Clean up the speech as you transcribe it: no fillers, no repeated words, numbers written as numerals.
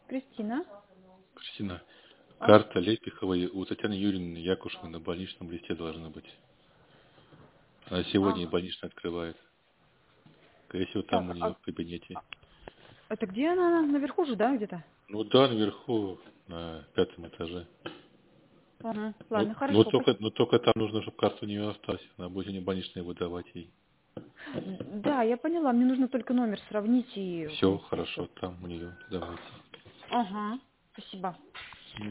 Кристина. Кристина, А? карта Лепиховой у Татьяны Юрьевны Якушевой на больничном листе должна быть. Она сегодня и А, больничный открывает. Скорее всего, там у так, нее в кабинете. это где она? Наверху же, да, где-то? Ну да, наверху, на 5-м этаже. Ага. Ну, Ладно, ну, хорошо. только, ну только там нужно, чтобы карта у нее осталась. Она будет не больничная выдавать ей. Да, я поняла. Мне нужно только номер сравнить и, в Все принципе, все. хорошо, там у нее давайте. Ага. Спасибо.